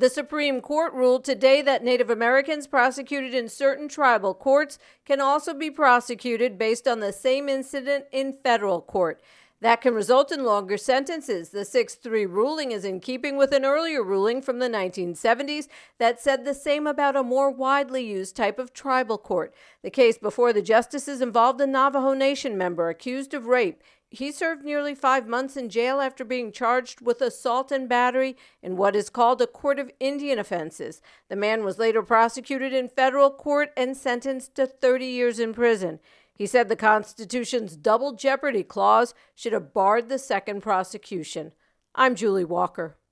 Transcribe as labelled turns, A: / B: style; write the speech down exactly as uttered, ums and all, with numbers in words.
A: The Supreme Court ruled today that Native Americans prosecuted in certain tribal courts can also be prosecuted based on the same incident in federal court. That can result in longer sentences. The six three ruling is in keeping with an earlier ruling from the nineteen seventies that said the same about a more widely used type of tribal court. The case before the justices involved a Navajo Nation member accused of rape. He served nearly five months in jail after being charged with assault and battery in what is called a court of Indian offenses. The man was later prosecuted in federal court and sentenced to thirty years in prison. He said the Constitution's double jeopardy clause should have barred the second prosecution. I'm Julie Walker.